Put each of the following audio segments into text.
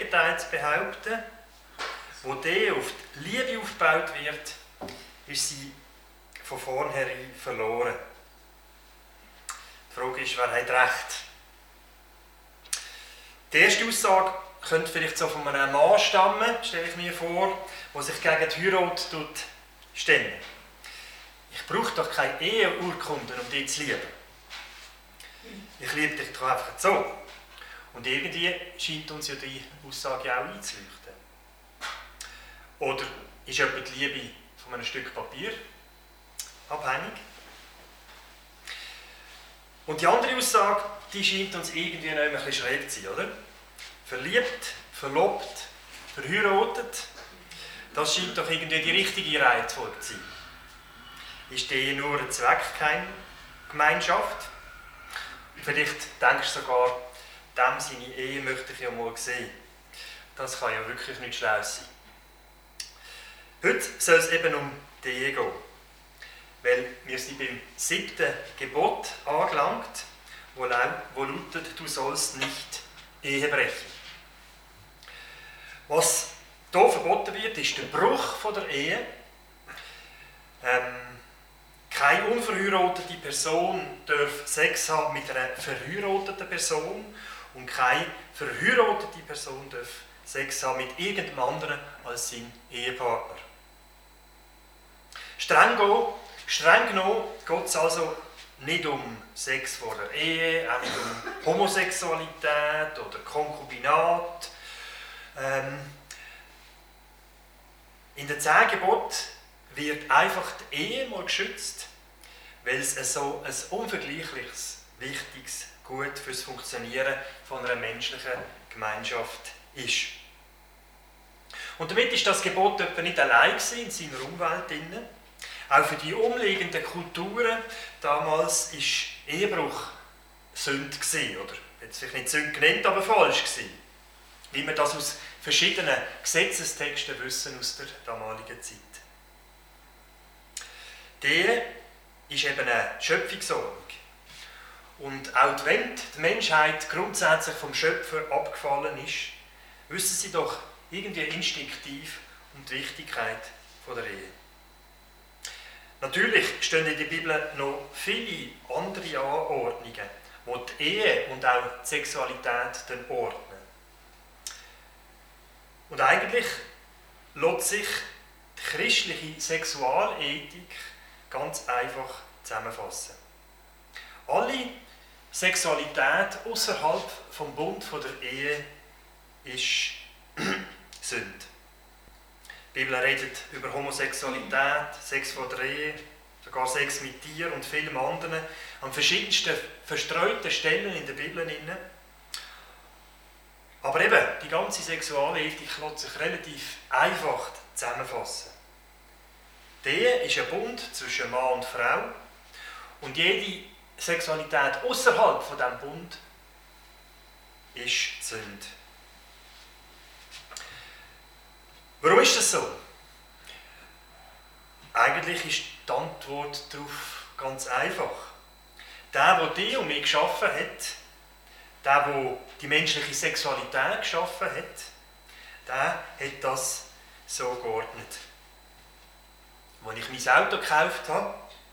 Gegenteil zu behaupten. Wo die Ehe auf die Liebe aufgebaut wird, ist sie von vornherein verloren. Die Frage ist, wer hat recht? Die erste Aussage könnte vielleicht so von einem Mann stammen, stelle ich mir vor, der sich gegen die Heirat stemmen. Ich brauche doch keine Eheurkunden, um dich zu lieben. Ich liebe dich doch einfach so. Und irgendwie scheint uns ja die Aussage auch einzuleuchten. Oder ist etwa die Liebe von einem Stück Papier abhängig? Und die andere Aussage, die scheint uns irgendwie noch ein bisschen schräg zu sein, oder? Verliebt, verlobt, verheiratet, das scheint doch irgendwie die richtige Reihenfolge zu sein. Ist die Ehe nur eine Zweckgemeinschaft? Vielleicht denkst du sogar, dem seine Ehe möchte ich ja mal sehen. Das kann ja wirklich nicht schlau sein. Heute soll es eben um die Ehe gehen. Weil wir sind beim 7. Gebot angelangt, wo lautet, du sollst nicht Ehe brechen. Was hier verboten wird, ist der Bruch von der Ehe. Keine unverheiratete Person darf Sex haben mit einer verheirateten Person und keine verheiratete Person darf Sex haben mit irgendeinem anderen als seinem Ehepartner. Streng genommen geht es also nicht um Sex vor der Ehe, auch nicht um Homosexualität oder Konkubinat. In den 10 Geboten wird einfach die Ehe mal geschützt, weil es so ein unvergleichliches, wichtiges Gut für das Funktionieren von einer menschlichen Gemeinschaft ist. Und damit ist das Gebot etwa nicht allein in seiner Umwelt. Auch für die umliegenden Kulturen damals war Ehebruch Sünde oder jetzt vielleicht nicht Sünde genannt, aber falsch gewesen. Wie wir das aus verschiedenen Gesetzestexten wissen aus der damaligen Zeit. Die Ehe ist eben eine Schöpfungsordnung. Und auch wenn die Menschheit grundsätzlich vom Schöpfer abgefallen ist, wissen sie doch irgendwie instinktiv um die Wichtigkeit der Ehe. Natürlich stehen in der Bibel noch viele andere Anordnungen, die die Ehe und auch die Sexualität dann ordnen. Und eigentlich lässt sich die christliche Sexualethik ganz einfach zusammenfassen. Alle Sexualität außerhalb vom Bund der Ehe ist Sünde. Die Bibel redet über Homosexualität, Sex vor der Ehe, sogar Sex mit Tieren und vielem anderen an verschiedensten verstreuten Stellen in der Bibel. Aber eben, die ganze Sexualethik lässt sich relativ einfach zusammenfassen. Die Ehe ist ein Bund zwischen Mann und Frau und jede Sexualität außerhalb von diesem Bund ist Sünde. Warum ist das so? Eigentlich ist die Antwort darauf ganz einfach. Der dich und mich geschaffen hat, der die menschliche Sexualität geschaffen hat, der hat das so geordnet. Als ich mein Auto gekauft habe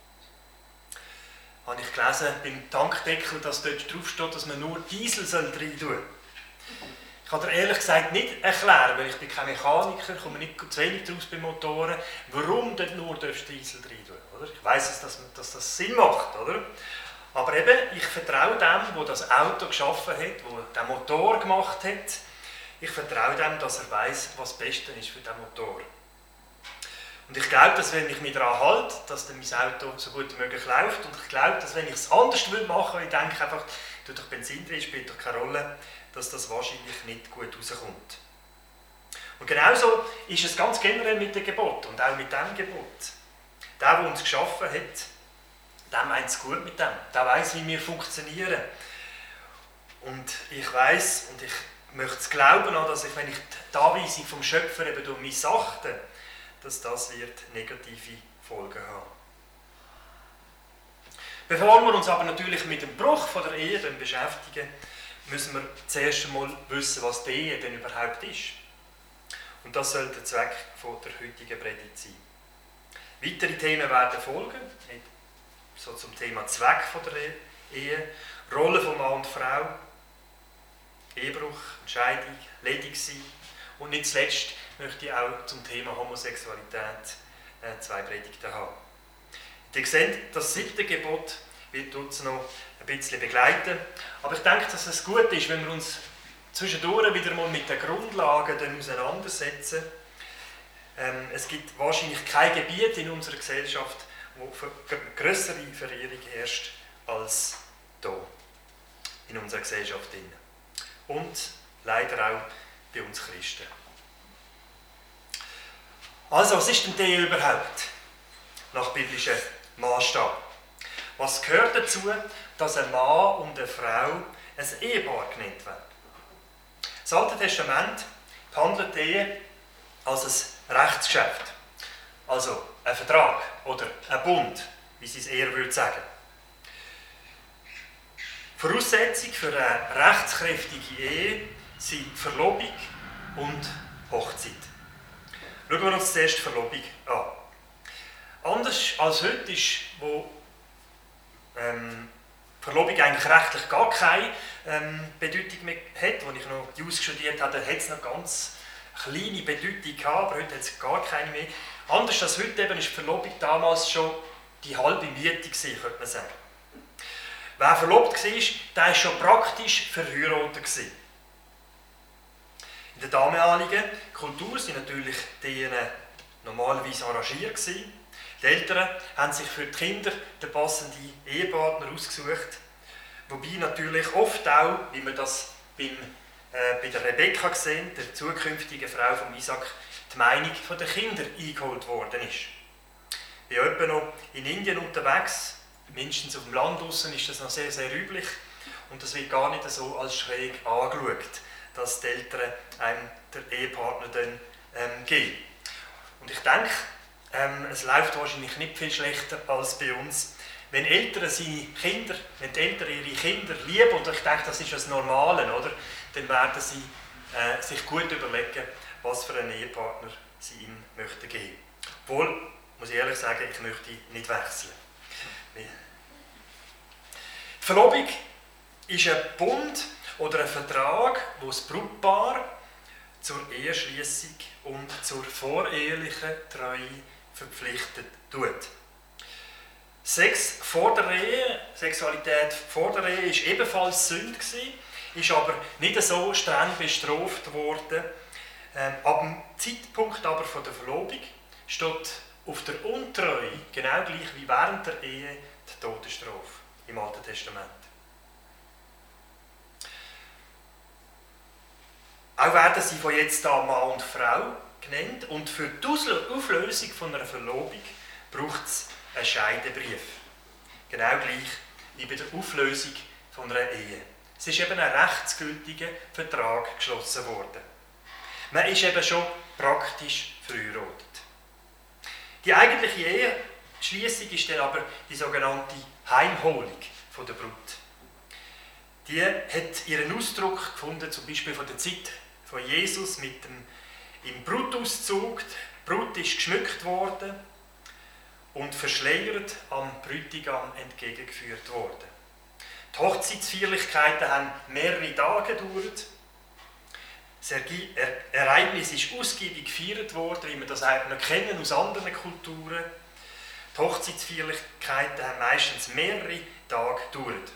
ich gelesen beim Tankdeckel, dass dort drauf steht, dass man nur Diesel rein tun soll. Ich kann dir ehrlich gesagt nicht erklären, weil ich bin kein Mechaniker, komme nicht zu wenig draus bei Motoren, warum dort nur Diesel rein tun. Oder? Ich weiss, dass das Sinn macht, oder? Aber eben, ich vertraue dem, der das Auto geschaffen hat, der den Motor gemacht hat. Ich vertraue dem, dass er weiss, was das Beste ist für diesen Motor. Und ich glaube, dass wenn ich mich daran halte, dass dann mein Auto so gut wie möglich läuft. Und ich glaube, dass wenn ich es anders machen würde, ich denke einfach, tu doch Benzin drin, spielt doch keine Rolle, dass das wahrscheinlich nicht gut rauskommt. Und genauso ist es ganz generell mit dem Gebot und auch mit diesem Gebot. Der uns geschaffen hat, der meint es gut mit dem. Der weiss, wie wir funktionieren. Und ich weiss und ich möchte es glauben, dass ich, wenn ich die Anweisung vom Schöpfer eben missachte, dass das wird negative Folgen haben. Bevor wir uns aber natürlich mit dem Bruch von der Ehe beschäftigen, müssen wir zuerst einmal wissen, was die Ehe denn überhaupt ist. Und das soll der Zweck der heutigen Predigt sein. Weitere Themen werden folgen, so zum Thema Zweck der Ehe, Rolle von Mann und Frau, Ehebruch, Entscheidung, ledig sein und nicht zuletzt möchte ich auch zum Thema Homosexualität 2 Predigten haben. Ihr seht, das 7. Gebot wird uns noch ein bisschen begleiten, aber ich denke, dass es gut ist, wenn wir uns zwischendurch wieder mal mit den Grundlagen auseinandersetzen. Es gibt wahrscheinlich kein Gebiet in unserer Gesellschaft, wo größere Verehrung herrscht als hier in unserer Gesellschaft. Und leider auch bei uns Christen. Also, was ist denn die Ehe überhaupt? Nach biblischem Maßstab. Was gehört dazu, dass ein Mann und eine Frau ein Ehepaar genannt werden? Das Alte Testament behandelt die Ehe als ein Rechtsgeschäft. Also ein Vertrag oder ein Bund, wie sie es eher würde sagen. Voraussetzung für eine rechtskräftige Ehe sind Verlobung und Hochzeit. Schauen wir uns zuerst die Verlobung an. Anders als heute ist, wo Verlobung eigentlich rechtlich gar keine Bedeutung mehr hat. Als ich noch Jus studiert habe, hat es noch ganz kleine Bedeutung gehabt, aber heute hat es gar keine mehr. Anders als heute eben ist die Verlobung damals schon die halbe Miete gewesen, könnte man sagen. Wer verlobt war, der war schon praktisch verheiratet. In der damaligen Kultur waren natürlich die normalerweise arrangiert. Die Eltern haben sich für die Kinder den passenden Ehepartner ausgesucht. Wobei natürlich oft auch, wie wir das bei der Rebekka sehen, der zukünftigen Frau von Isaac, die Meinung der Kinder eingeholt worden ist. Ich bin etwa noch in Indien unterwegs, mindestens auf dem Land draussen ist das noch sehr, sehr üblich. Und das wird gar nicht so als schräg angeschaut, dass die Eltern einem den Ehepartner dann geben. Und ich denke, es läuft wahrscheinlich nicht viel schlechter als bei uns. Wenn die Eltern ihre Kinder lieben, und ich denke, das ist das Normale, oder? Dann werden sie sich gut überlegen, was für einen Ehepartner sie ihm möchten geben. Obwohl, muss ich ehrlich sagen, ich möchte nicht wechseln. Die Verlobung ist ein Bund oder ein Vertrag, wo das Brautpaar zur Eheschliessung und zur vorehelichen Treue verpflichtet tut. Sex vor der Ehe, Sexualität vor der Ehe ist ebenfalls Sünde gewesen, ist aber nicht so streng bestraft worden. Ab dem Zeitpunkt aber von der Verlobung steht auf der Untreue, genau gleich wie während der Ehe, die Todesstrafe im Alten Testament. Auch werden sie von jetzt an Mann und Frau genannt und für die Auflösung von einer Verlobung braucht es einen Scheidebrief. Genau gleich wie bei der Auflösung von einer Ehe. Es ist eben ein rechtsgültiger Vertrag geschlossen worden. Man ist eben schon praktisch verheiratet. Die eigentliche Eheschliessung ist dann aber die sogenannte Heimholung von der Brut. Die hat ihren Ausdruck gefunden, zum Beispiel von der Zeit von Jesus im Brutauszug. Die Brut ist geschmückt worden und verschleiert am Bräutigam entgegengeführt worden. Die Hochzeitsfeierlichkeiten haben mehrere Tage gedauert. Das Ereignis ist ausgiebig gefeiert worden, wie wir das auch noch kennen aus anderen Kulturen. Die Hochzeitsfeierlichkeiten haben meistens mehrere Tage gedauert.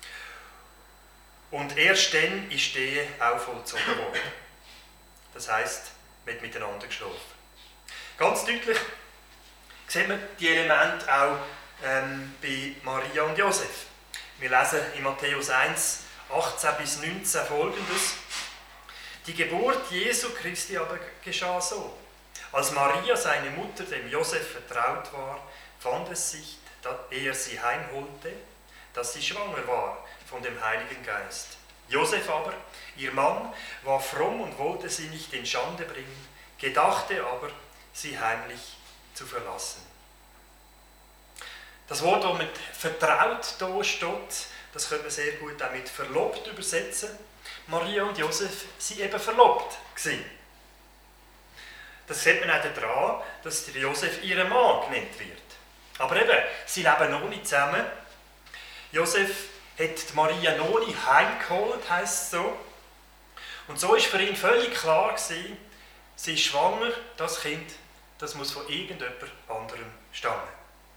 Und erst dann ist die Ehe auch vollzogen worden. Das heisst, man hat miteinander geschlafen. Ganz deutlich sehen wir die Elemente auch bei Maria und Josef. Wir lesen in Matthäus 1, 18 bis 19 Folgendes. Die Geburt Jesu Christi aber geschah so. Als Maria, seine Mutter, dem Josef vertraut war, fand es sich, ehe er sie heimholte, dass sie schwanger war von dem Heiligen Geist. Josef aber, ihr Mann, war fromm und wollte sie nicht in Schande bringen, gedachte aber, sie heimlich zu verlassen. Das Wort, das mit vertraut da steht, das könnte man sehr gut auch mit verlobt übersetzen. Maria und Josef waren eben verlobt gewesen. Das sieht man auch daran, dass der Josef ihr Mann genannt wird. Aber eben, sie leben noch nicht zusammen. Josef hat die Maria noch nicht heimgeholt, heisst es so. Und so war für ihn völlig klar gewesen, sie ist schwanger, das Kind, das muss von irgendjemand anderem stammen.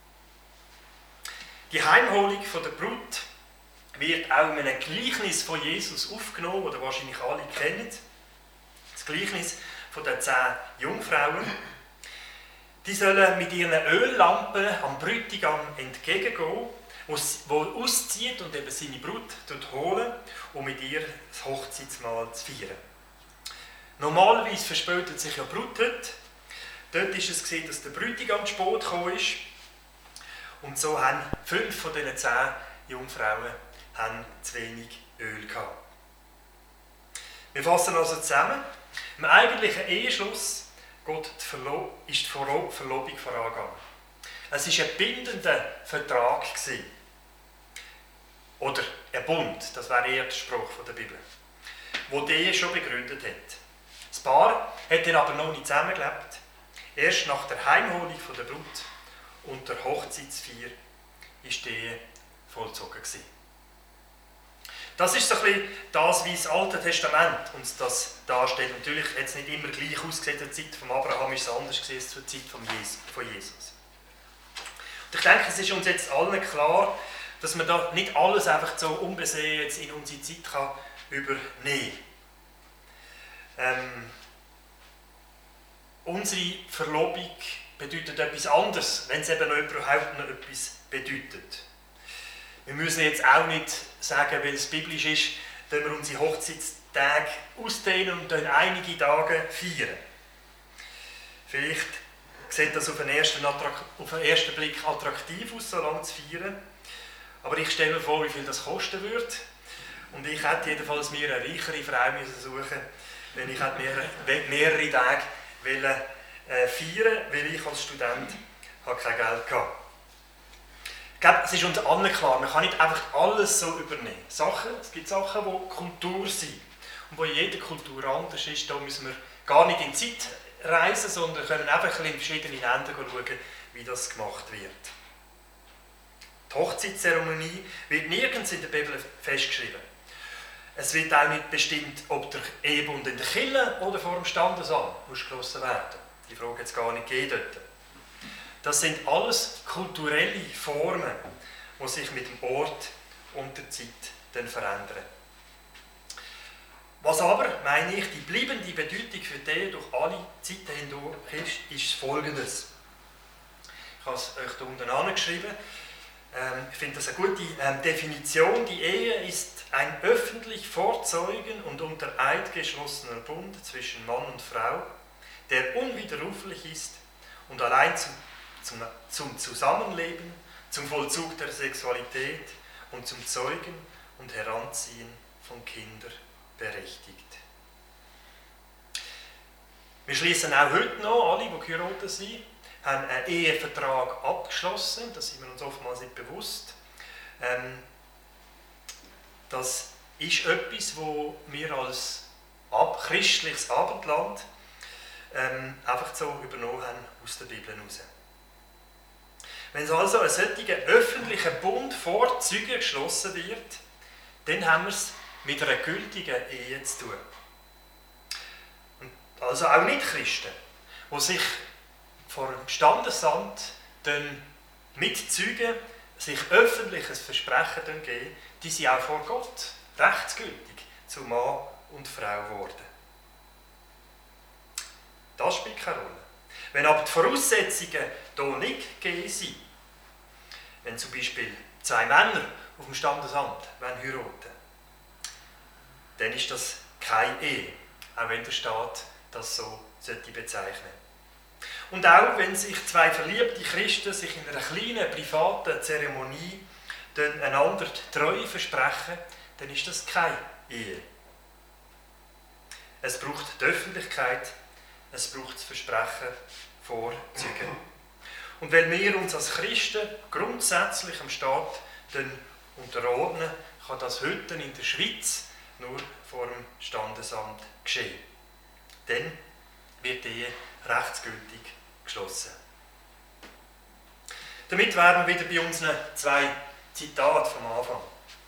Die Heimholung von der Brut wird auch in einem Gleichnis von Jesus aufgenommen, das wahrscheinlich alle kennen. Das Gleichnis von den 10 Jungfrauen. Die sollen mit ihren Öllampen am Bräutigam entgegengehen, der auszieht und eben seine Brut holen, um mit ihr das Hochzeitsmahl zu feiern. Normalerweise verspätet sich ja die Brut heute. Dort war es gesehen, dass der Bräutigam zu spät gekommen ist. Und so haben 5 von diesen 10 Jungfrauen zu wenig Öl gehabt. Wir fassen also zusammen. Im eigentlichen Eheschluss ist die Verlobung vorangegangen. Es war ein bindender Vertrag. Oder ein Bund, das wäre eher der Spruch der Bibel, wo die Ehe schon begründet hat. Das Paar hat dann aber noch nicht zusammengelebt. Erst nach der Heimholung von der Brut und der Hochzeitsfeier ist die Ehe vollzogen gewesen. Das ist so ein bisschen das, wie das Alte Testament uns das darstellt. Natürlich hat es nicht immer gleich ausgesehen. Zur Zeit von Abraham ist es anders als zur Zeit von Jesus. Und ich denke, es ist uns jetzt allen klar, dass man da nicht alles einfach so unbesehen jetzt in unsere Zeit kann übernehmen kann. Unsere Verlobung bedeutet etwas anderes, wenn es eben noch überhaupt noch etwas bedeutet. Wir müssen jetzt auch nicht sagen, weil es biblisch ist, dass wir unsere Hochzeitstage ausdehnen und dann einige Tage feiern. Vielleicht sieht das auf den ersten Blick attraktiv aus, so lange zu feiern. Aber ich stelle mir vor, wie viel das kosten würde. Und ich hätte jedenfalls mir eine reichere Frau suchen müssen, wenn ich mehrere Tage feiern, weil ich als Student kein Geld hatte. Ich glaube, es ist uns allen klar, man kann nicht einfach alles so übernehmen. Es gibt Sachen, die Kultur sind und wo in jeder Kultur anders ist. Da müssen wir gar nicht in die Zeit reisen, sondern können einfach in verschiedene Länder schauen, wie das gemacht wird. Die Hochzeitszeremonie wird nirgends in der Bibel festgeschrieben. Es wird auch nicht bestimmt, ob der Ehebund in der Kirche oder vor dem Standesamt geschlossen werden muss. Die Frage hat es gar nicht gegeben dort. Das sind alles kulturelle Formen, die sich mit dem Ort und der Zeit dann verändern. Was aber, meine ich, die bleibende Bedeutung für die durch alle Zeiten hindurch ist Folgendes. Ich habe es euch hier unten angeschrieben. Ich finde das eine gute Definition. Die Ehe ist ein öffentlich vorzeugen und unter Eid geschlossener Bund zwischen Mann und Frau, der unwiderruflich ist und allein zum Zusammenleben, zum Vollzug der Sexualität und zum Zeugen und Heranziehen von Kindern berechtigt. Wir schließen auch heute noch, alle, die geheiratet sind, haben einen Ehevertrag abgeschlossen, das sind wir uns oftmals nicht bewusst. Das ist etwas, wo wir als christliches Abendland einfach so übernommen haben aus der Bibel heraus. Wenn also ein solcher öffentlicher Bund vor Zeugen geschlossen wird, dann haben wir es mit einer gültigen Ehe zu tun. Und also auch nicht Christen, die sich vor dem Standesamt dann mit Zeugen sich öffentliches Versprechen geben, die sind auch vor Gott rechtsgültig zu Mann und Frau geworden. Das spielt keine Rolle. Wenn aber die Voraussetzungen hier nicht gegeben sind, wenn zum Beispiel 2 Männer auf dem Standesamt heiraten, dann ist das keine Ehe, auch wenn der Staat das so bezeichnen sollte. Und auch wenn sich 2 verliebte Christen sich in einer kleinen, privaten Zeremonie einander die Treue versprechen, dann ist das keine Ehe. Es braucht die Öffentlichkeit, es braucht das Versprechen vor Zeugen. Und weil wir uns als Christen grundsätzlich am Staat unterordnen, kann das heute in der Schweiz nur vor dem Standesamt geschehen. Dann wird die Ehe rechtsgültig geschlossen. Damit wären wir wieder bei unseren 2 Zitaten vom Anfang.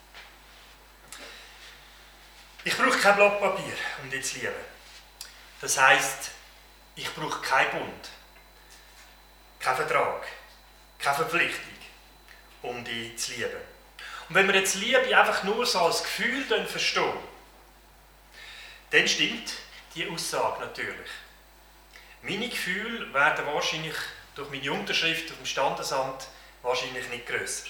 Ich brauche kein Blatt Papier, um dich zu lieben. Das heisst, ich brauche keinen Bund, keinen Vertrag, keine Verpflichtung, um dich zu lieben. Und wenn wir jetzt Liebe einfach nur so als Gefühl verstehen, dann stimmt die Aussage natürlich. Meine Gefühle werden wahrscheinlich durch meine Unterschrift auf dem Standesamt wahrscheinlich nicht grösser.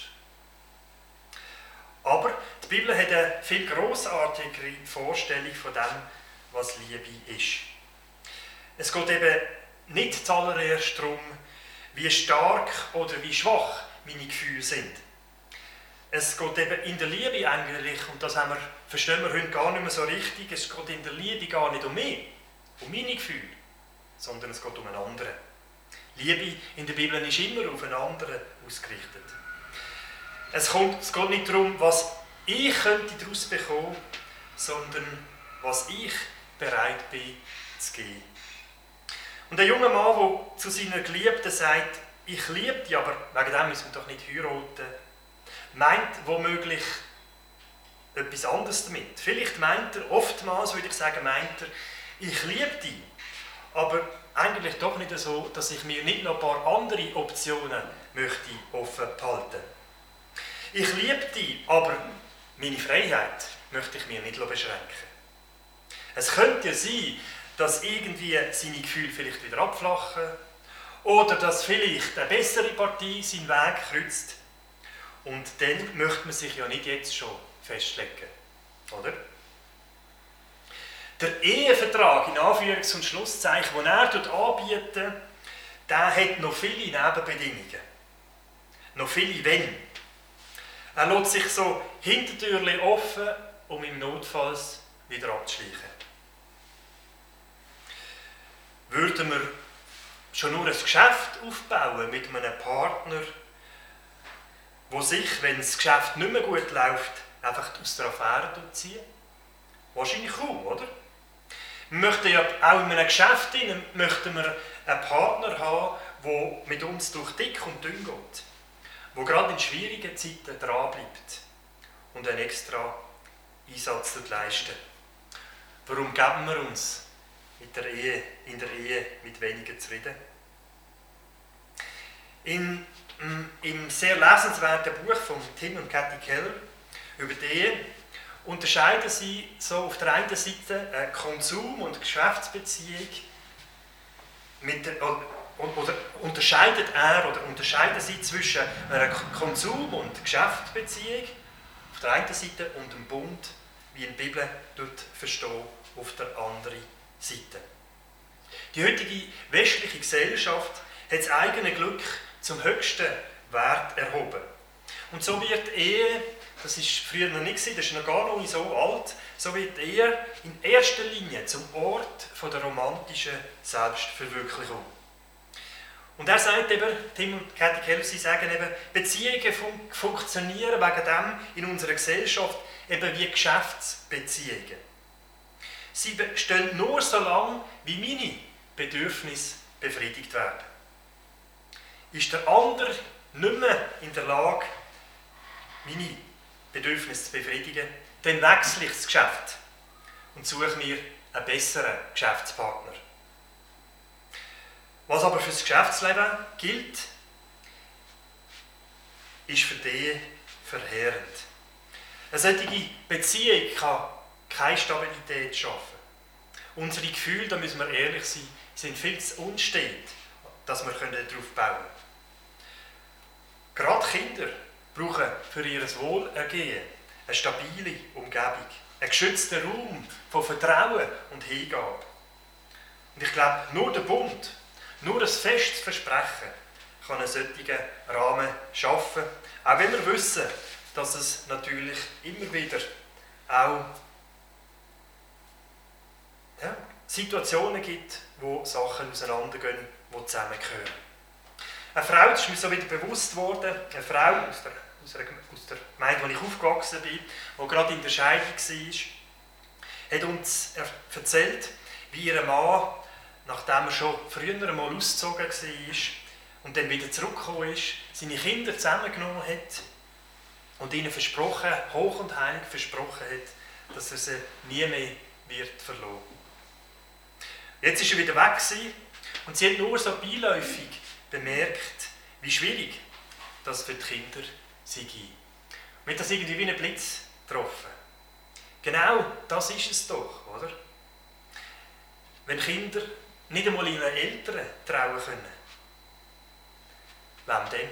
Aber die Bibel hat eine viel grossartigere Vorstellung von dem, was Liebe ist. Es geht eben nicht zuallererst darum, wie stark oder wie schwach meine Gefühle sind. Es geht eben in der Liebe eigentlich, und das verstehen wir heute gar nicht mehr so richtig, es geht in der Liebe gar nicht um mich, um meine Gefühle, sondern es geht um einen anderen. Liebe in der Bibel ist immer auf einen anderen ausgerichtet. Es geht nicht darum, was ich daraus bekommen könnte, sondern was ich bereit bin zu geben. Und ein junger Mann, der zu seiner Geliebten sagt, ich liebe dich, aber wegen dem müssen wir doch nicht heiraten, meint womöglich etwas anderes damit. Vielleicht meint er, oftmals würde ich sagen, ich liebe dich, aber eigentlich doch nicht so, dass ich mir nicht noch ein paar andere Optionen möchte offen behalten. Ich liebe dich, aber meine Freiheit möchte ich mir nicht beschränken. Es könnte ja sein, dass irgendwie seine Gefühle vielleicht wieder abflachen oder dass vielleicht eine bessere Partie seinen Weg kreuzt. Und dann möchte man sich ja nicht jetzt schon festlegen, oder? Der Ehevertrag, in Anführungs- und Schlusszeichen, den er dort anbietet, der hat noch viele Nebenbedingungen. Noch viele Wenn. Er lässt sich so Hintertürchen offen, um im Notfall wieder abzuschleichen. Würden wir schon nur ein Geschäft aufbauen mit einem Partner, der sich, wenn das Geschäft nicht mehr gut läuft, einfach aus der Affäre zieht? Wahrscheinlich kaum, oder? Wir möchten ja auch in einem Geschäft möchten wir einen Partner haben, der mit uns durch dick und dünn geht, der gerade in schwierigen Zeiten dranbleibt und einen extra Einsatz leistet. Warum geben wir uns in der Ehe mit weniger zufrieden? Im sehr lesenswerten Buch von Tim und Cathy Keller über die Ehe unterscheiden sie so auf der einen Seite eine Konsum- und Geschäftsbeziehung unterscheiden sie zwischen einer Konsum- und Geschäftsbeziehung auf der einen Seite und dem Bund, wie in der Bibel verstehen, auf der anderen Seite. Die heutige westliche Gesellschaft hat das eigene Glück zum höchsten Wert erhoben. Und so wird Ehe, das ist früher noch nicht, das ist noch gar noch nicht so alt, so wird Ehe in erster Linie zum Ort der romantischen Selbstverwirklichung. Und er sagt eben, Tim und Cathy Keller, sie sagen eben, Beziehungen funktionieren wegen dem in unserer Gesellschaft eben wie Geschäftsbeziehungen. Sie bestehen nur so lange, wie meine Bedürfnisse befriedigt werden. Ist der andere nicht mehr in der Lage, meine Bedürfnisse zu befriedigen, dann wechsle ich das Geschäft und suche mir einen besseren Geschäftspartner. Was aber für das Geschäftsleben gilt, ist für die Ehe verheerend. Eine solche Beziehung kann keine Stabilität schaffen. Unsere Gefühle, da müssen wir ehrlich sein, sind viel zu unstet, dass wir darauf bauen können. Gerade Kinder brauchen für ihr Wohlergehen eine stabile Umgebung, einen geschützten Raum von Vertrauen und Hingabe. Und ich glaube, nur der Bund, nur ein festes Versprechen kann einen solchen Rahmen schaffen, auch wenn wir wissen, dass es natürlich immer wieder auch Situationen gibt, wo Sachen auseinandergehen, die zusammengehören. Eine Frau, das ist mir so wieder bewusst worden, eine Frau aus der Gemeinde, wo ich aufgewachsen bin, die gerade in der Scheidung war, hat uns erzählt, wie ihr Mann, nachdem er schon früher einmal ausgezogen war und dann wieder zurückgekommen ist, seine Kinder zusammengenommen hat und ihnen versprochen, hoch und heilig versprochen hat, dass er sie nie mehr wird verlassen. Jetzt ist er wieder weg gewesen, und sie hat nur so beiläufig bemerkt, wie schwierig das für die Kinder sei. Mir hat das irgendwie wie ein Blitz getroffen. Genau das ist es doch, oder? Wenn Kinder nicht einmal ihren Eltern trauen können. Wem denn?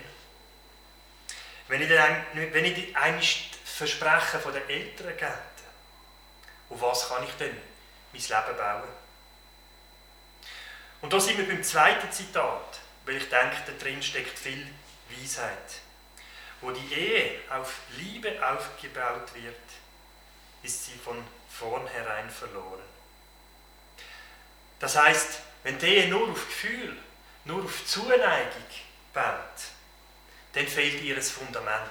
Wenn ich eigentlich Versprechen von den Eltern gebe, auf was kann ich denn mein Leben bauen? Und da sind wir beim zweiten Zitat, weil ich denke, da drin steckt viel Weisheit. Wo die Ehe auf Liebe aufgebaut wird, ist sie von vornherein verloren. Das heisst, wenn die Ehe nur auf Gefühl, nur auf Zuneigung baut, dann fehlt ihr das Fundament.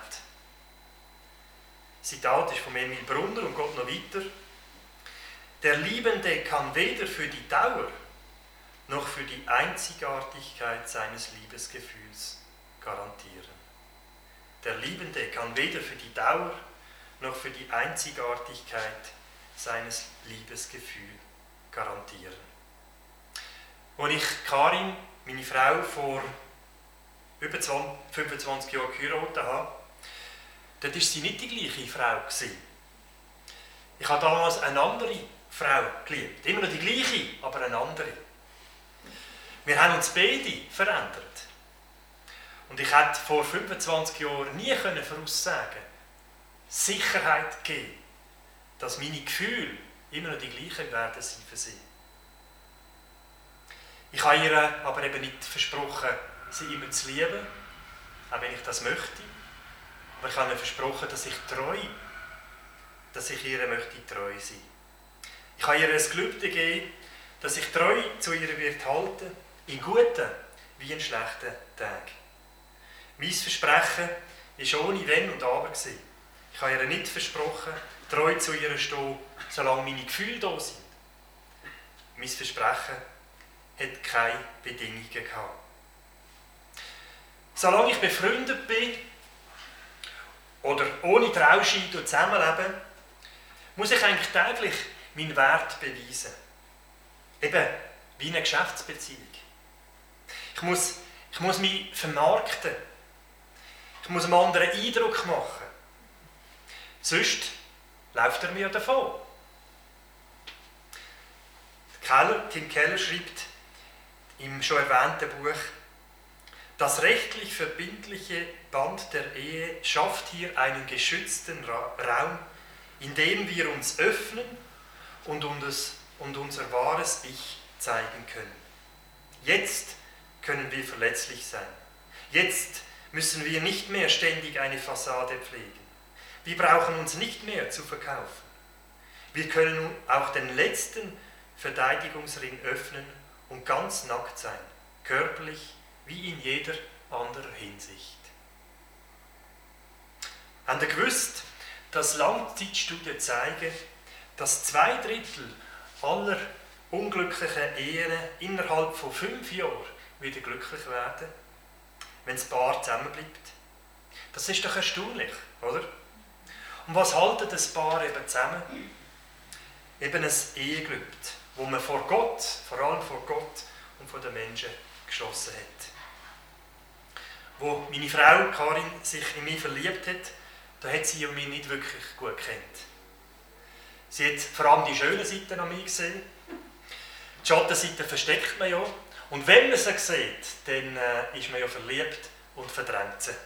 Das Zitat ist von Emil Brunner und geht noch weiter. Der Liebende kann weder für die Dauer noch für die Einzigartigkeit seines Liebesgefühls garantieren. Der Liebende kann weder für die Dauer noch für die Einzigartigkeit seines Liebesgefühls garantieren. Als ich Karin, meine Frau, vor über 25 Jahren geheiratet habe, dort war sie nicht die gleiche Frau. Ich habe damals eine andere Frau geliebt. Immer noch die gleiche, aber eine andere. Wir haben uns beide verändert. Und ich hätte vor 25 Jahren nie voraussagen, Sicherheit geben, dass meine Gefühle immer noch die gleichen werden sein für sie. Ich habe ihr aber eben nicht versprochen, sie immer zu lieben, auch wenn ich das möchte. Aber ich habe ihr versprochen, dass ich ihr möchte treu sein. Ich habe ihr ein Gelübde gegeben, dass ich treu zu ihr wird halten, in guten wie in schlechten Tagen. Mein Versprechen war ohne Wenn und Aber. Ich habe ihr nicht versprochen, treu zu ihr zu stehen, solange meine Gefühle da sind. Mein Versprechen hat keine Bedingungen gehabt. Solange ich befreundet bin oder ohne Trauschein zusammenleben, muss ich eigentlich täglich meinen Wert beweisen. Eben wie eine Geschäftsbeziehung. Ich muss mich vermarkten. Ich muss einem anderen Eindruck machen. Sonst läuft er mir davon. Tim Keller schreibt im schon erwähnten Buch, das rechtlich verbindliche Band der Ehe schafft hier einen geschützten Raum, in dem wir uns öffnen und unser wahres Ich zeigen können. Jetzt können wir verletzlich sein. Jetzt müssen wir nicht mehr ständig eine Fassade pflegen. Wir brauchen uns nicht mehr zu verkaufen. Wir können auch den letzten Verteidigungsring öffnen und ganz nackt sein, körperlich wie in jeder anderen Hinsicht. Habt ihr gewusst, dass Langzeitstudien zeigen, dass 2/3 aller unglücklichen Ehen innerhalb von 5 Jahren wieder glücklich werden, wenn das Paar zusammenbleibt? Das ist doch erstaunlich, oder? Und was haltet das Paar eben zusammen? Eben ein Ehegelübde, wo man vor Gott, vor allem vor Gott und vor den Menschen geschlossen hat. Wo meine Frau Karin sich in mich verliebt hat, da hat sie mich nicht wirklich gut gekannt. Sie hat vor allem die schönen Seiten an mir gesehen. Die Schattenseiten versteckt man ja. Und wenn man sie sieht, dann ist man ja verliebt und verdrängt sie.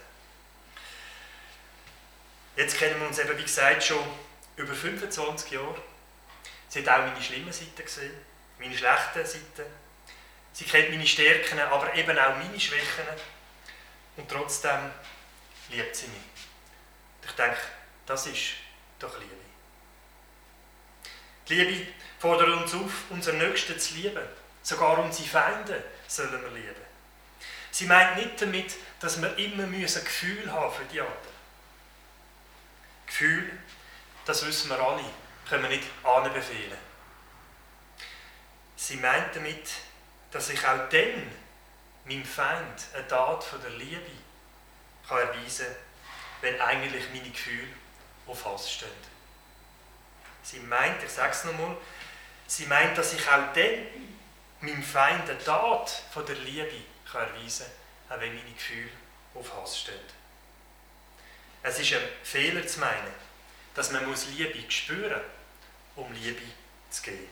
Jetzt kennen wir uns eben, wie gesagt, schon über 25 Jahre. Sie hat auch meine schlimmen Seiten gesehen, meine schlechten Seiten. Sie kennt meine Stärken, aber eben auch meine Schwächen. Und trotzdem liebt sie mich. Ich denke, das ist doch Liebe. Die Liebe fordert uns auf, unseren Nächsten zu lieben. Sogar unsere Feinde sollen wir lieben. Sie meint nicht damit, dass wir immer ein Gefühl haben für die anderen. Gefühl, das wissen wir alle, können wir nicht anbefehlen. Sie meint damit, dass ich auch dann meinem Feind eine Tat von der Liebe kann erweisen kann, wenn eigentlich meine Gefühle auf Hass stehen. Sie meint, ich sage es nochmal, sie meint, dass ich auch dann meinem Feind eine Tat von der Liebe kann erweisen kann, auch wenn meine Gefühle auf Hass stehen. Es ist ein Fehler zu meinen, dass man Liebe spüren muss, um Liebe zu geben.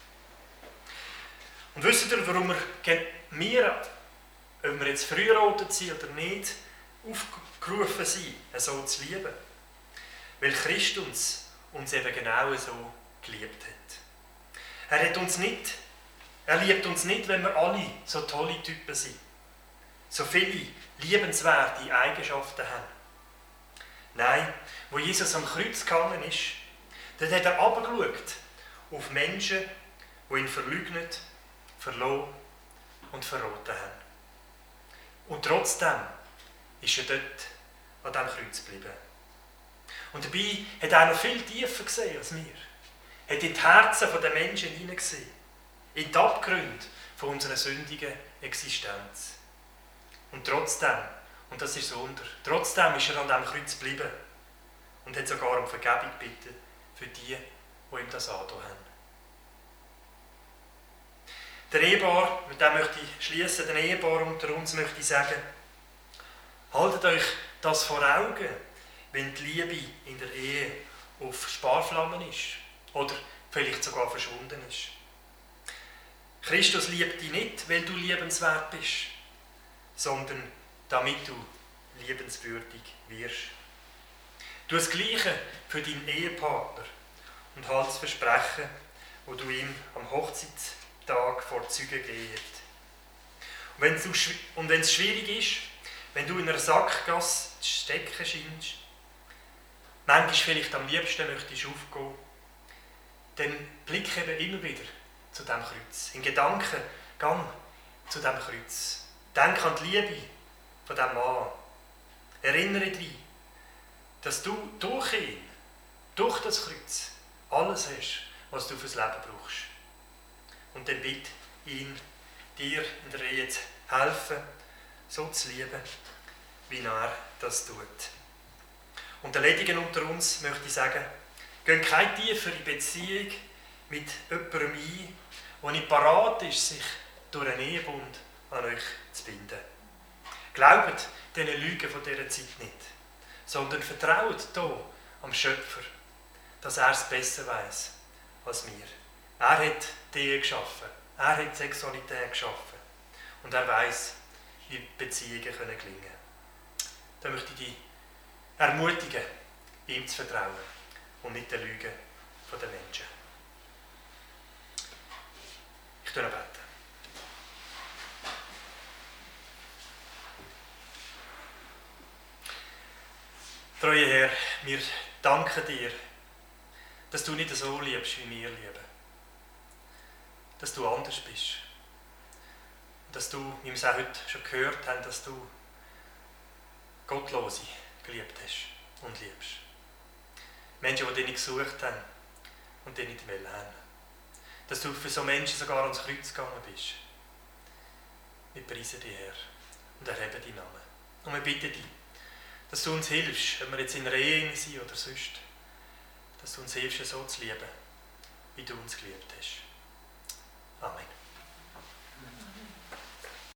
Und wisst ihr, warum wir, ob wir jetzt verheiratet sind oder nicht, aufgerufen sind, so zu lieben? Weil Christus uns eben genau so geliebt hat. Er liebt uns nicht, wenn wir alle so tolle Typen sind, so viele liebenswerte Eigenschaften haben. Nein, wo Jesus am Kreuz gegangen ist, dort hat er herabgeschaut auf Menschen, die ihn verleugnet, verloren und verraten haben. Und trotzdem ist er dort an diesem Kreuz geblieben. Und dabei hat er noch viel tiefer gesehen als wir. Er hat in die Herzen der Menschen hineingesehen. In die Abgründe von unserer sündigen Existenz. Und trotzdem, und das ist das Wunder, trotzdem ist er an diesem Kreuz geblieben. Und hat sogar um Vergebung gebeten für die ihm das angetan haben. Der Ehepaar, mit dem möchte ich schließen, der Ehepaar unter uns möchte ich sagen, haltet euch das vor Augen, wenn die Liebe in der Ehe auf Sparflammen ist oder vielleicht sogar verschwunden ist. Christus liebt dich nicht, weil du liebenswert bist, sondern damit du liebenswürdig wirst. Tu das Gleiche für deinen Ehepartner und halt das Versprechen, das du ihm am Hochzeitstag vor die Zeugen gegeben hast. Und wenn es schwierig ist, wenn du in einer Sackgasse zu stecken scheinst, manchmal vielleicht am liebsten möchtest aufgehen, dann blick eben immer wieder zu diesem Kreuz. In Gedanken gang zu diesem Kreuz. Denk an die Liebe von diesem Mann. Erinnere dich, dass du durch ihn, durch das Kreuz, alles hast, was du fürs Leben brauchst. Und dann bitte ihn, dir in der Ehe zu helfen, so zu lieben, wie er das tut. Und den Ledigen unter uns möchte ich sagen, geht keine tiefere Beziehung mit jemandem ein, der nicht parat ist, sich durch einen Ehebund an euch zu binden. Glaubt diesen Lügen von dieser Zeit nicht, sondern vertraut hier am Schöpfer, dass er es besser weiß als wir. Er hat die Ehe geschaffen, er hat die Sexualität geschaffen und er weiß, wie Beziehungen gelingen können. Da möchte ich dich ermutigen, ihm zu vertrauen und nicht den Lügen der Menschen. Ich bete. Treue Herr, wir danken dir, dass du nicht so liebst, wie wir lieben. Dass du anders bist. Dass du, wie wir es auch heute schon gehört haben, dass du Gottlose geliebt hast und liebst. Menschen, die dich nicht gesucht haben und dich nicht wollen haben. Dass du für so Menschen sogar ans Kreuz gegangen bist. Wir preisen dich, Herr, und erheben deinen Namen. Und wir bitten dich, dass du uns hilfst, wenn wir jetzt in einer Ehe sind oder sonst, dass du uns hilfst, so zu lieben, wie du uns geliebt hast. Amen.